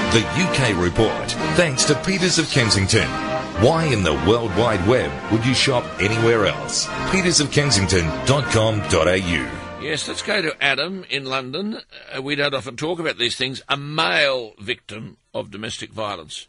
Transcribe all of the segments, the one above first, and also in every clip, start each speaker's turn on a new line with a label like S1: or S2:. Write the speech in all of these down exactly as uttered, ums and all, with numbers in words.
S1: The U K Report, thanks to Peters of Kensington. Why in the World Wide Web would you shop anywhere else? peters of kensington dot com dot a u.
S2: Yes, let's go to Adam in London. Uh, we don't often talk about these things. A male victim of domestic violence.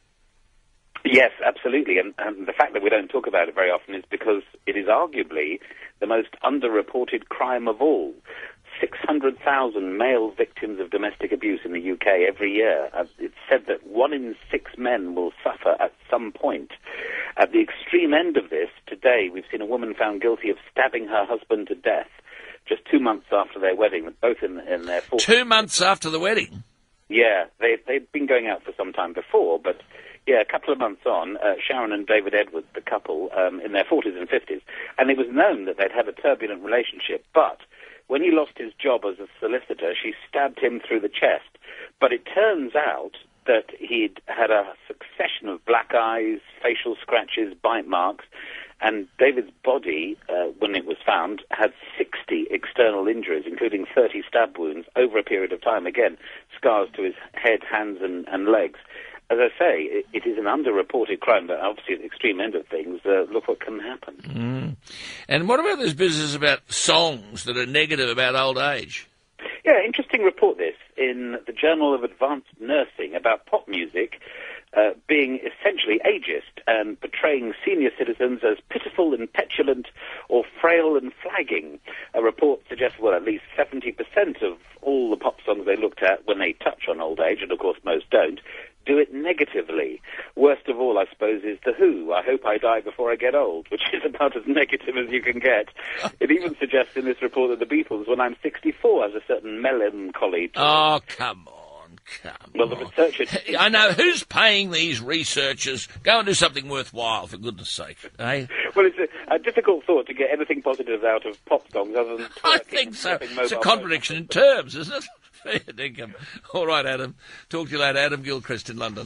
S3: Yes, absolutely. And, and the fact that we don't talk about it very often is because it is arguably the most underreported crime of all. six hundred thousand male victims of domestic abuse in the U K every year. Uh, it's said that one in six men will suffer at some point. At the extreme end of this, today we've seen a woman found guilty of stabbing her husband to death just two months after their wedding, both in, in their forties.
S2: Two months after the wedding?
S3: Yeah, they, they'd been going out for some time before, but yeah, a couple of months on, uh, Sharon and David Edwards, the couple, um, in their forties and fifties, and it was known that they'd had a turbulent relationship, but when he lost his job as a solicitor, she stabbed him through the chest. But it turns out that he'd had a succession of black eyes, facial scratches, bite marks, and David's body, uh, when it was found, had sixty external injuries, including thirty stab wounds over a period of time. Again, scars to his head, hands, and, and legs. As I say, it, it is an underreported crime, but obviously at the extreme end of things, uh, look what can happen.
S2: Mm. And what about this business about songs that are negative about old age?
S3: Yeah, interesting report this in the Journal of Advanced Nursing about pop music uh, being essentially ageist and portraying senior citizens as pitiful and petulant or frail and flagging. A report suggests, well, at least seventy percent of all the pop songs they looked at when they touch on old age, and of course most don't, do it negatively. Worst of all, I suppose, is The Who, I Hope I Die Before I Get Old, which is about as negative as you can get. It even suggests in this report that the Beatles, when I'm sixty-four, has a certain melancholy to
S2: Oh, come on, come
S3: well, the
S2: on.
S3: researcher...
S2: I know, who's paying these researchers? Go and do something worthwhile, for goodness sake, eh?
S3: Well, it's a, a difficult thought to get anything positive out of pop songs other than...
S2: I think so. It's a contradiction in terms, isn't it? Fair dinkum. All right, Adam. Talk to you later. Adam Gilchrist in London.